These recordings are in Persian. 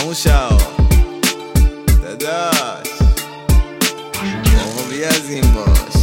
همون شب داداش ماما بی از این باش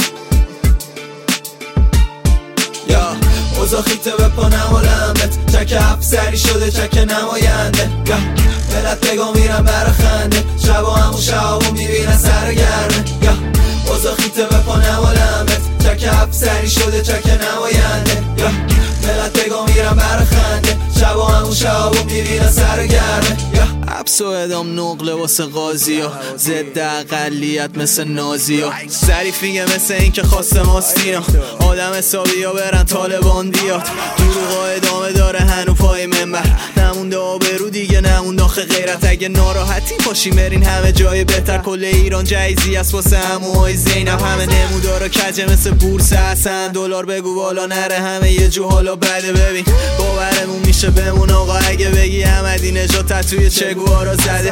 یا اوزا خیته به پا نمالمت چک افسری شده چک نماینده یا ملت بگا میرن برا خنده شبا همون شبا میبینن سرگرمه یا اوزا خیته به پا نمالمت چک افسری شده چک نماینده یا ملت بگا میرن برا خنده شبا همون شبا میبینن سرگرمه یا حبس و ادام نقله واسه قاضی ها ضد اقلیت مثل نازی ها ظریفیه مثل این که خواسته ماستینا آدم حسابی ها برن طالباندیات دروغا ادامه داره هنو پای منبر نمونده آبرو دیگه نمونده آخه غیرت اگه ناراحتی پاشی مرین همه جای بهتر کل ایران جایزی است واسه هموهای زینب همه نمودارا کجه مثل بورس حسن دلار بگو بالا نره همه یه جو حالا بده ببین باورمون میشه بمون آقا اگه بگی احمدی نژاد تتوی چگوارا زده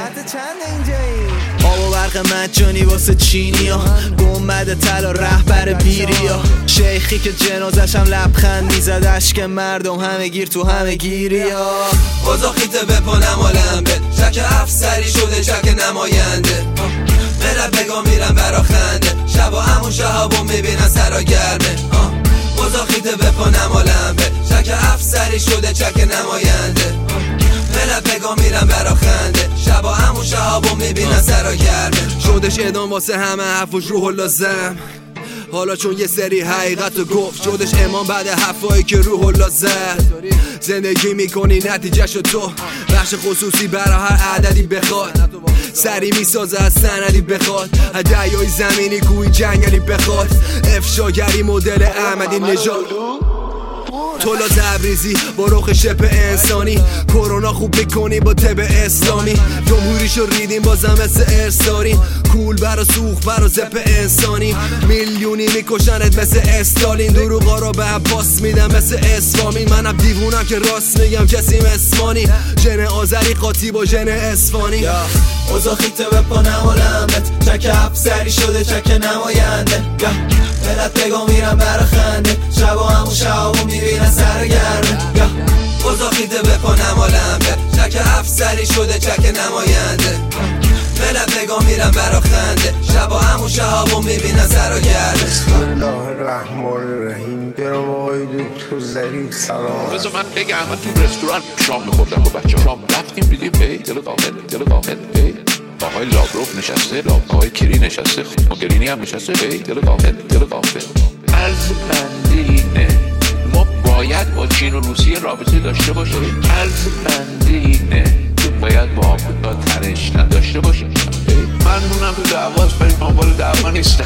آب و برق مجانی واسه چینی ها گنبد طلا رهبر بیری ها شیخی که جنازش هم لبخند میزد اشک مردم همه گیر تو همه گیری ها اوزا خیته به پا نمالم به چک افسری شده چک نماینده ملت بگا میرن برا خنده شبا همون شهابو میبینن سرا گرمه اوزا خیته به پا نمالم به چک افسری شده چک نماینده ملت بگا میرن برا خنده شبا همون شهابو میبینن سرا گرمه شدش ادام واسه همه حرفش روح لازم حالا چون یه سری حقیقت رو گفت شدش امام بعد حرفایی که روح الله زد زندگی میکنی نتیجهشو تو بخش خصوصی برا هر عددی بخواد سری میسازه از سندی بخواد دریای زمینی کوی جنگلی بخواد افشاگری مدل احمدی نژاد تولا تبریزی با رخ شپ انسانی کرونا خوب میکنی با طب اسلامی جمهوریشو ریدیم بازم مثل ارساری کول برا سوخ برا زپ انسانی میلیونی میکشنت مثل استالین دروغا را به عباس میدم مثل اسفامین منم دیوونم که راست میگم کسیم اسمانی ژن آذری قاطی با ژن اسفانی اوزا خیته به پا نمالمت چک افسری شده چک نماینده ملت بگا میرن برا خنده شبا همون شبا میبینن سرگرمه اوزا خیته به پا نمالمت چک افسری شده چک نماینده ملت بگا میرن برا خنده شبا همون شبا میبینن سرگرمه بسم الله الرحمن الرحیم برم آقای دکتر ظریف سلام بذار من بگم من تو رستوران شام میخوردم با بچه شام رفتیم دیدیم دل قامل آقای لابروف نشسته آقای کری نشسته مگرینی هم نشسته دل قامل عرض بندینه ما باید با چین و روسیه رابطه داشته باشیم عرض بندینه تو باید با آمریکا تنش نداشته باشیم من مونم تو دعواست بریم دنبال دعوا نیستم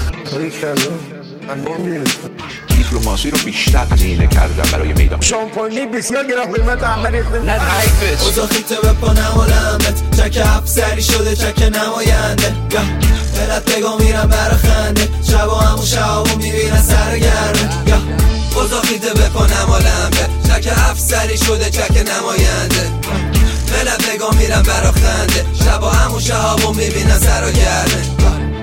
من نمیدونم دیپلماسی رو بیشتر هزینه کردم برای میدان شامپانی بسیار گران قیمت احمدی نه حیفش اوزا خیته به پا نمالمت چک افسری شده چک نماینده ملت بگا میرن برا خنده شبا همون شبا میبینن سرگرمه اوزا خیته به پا نمالمت چک افسری شده چک نماینده ملت بگا میرن برا خنده شبا همون شبا میبینن سرگرمه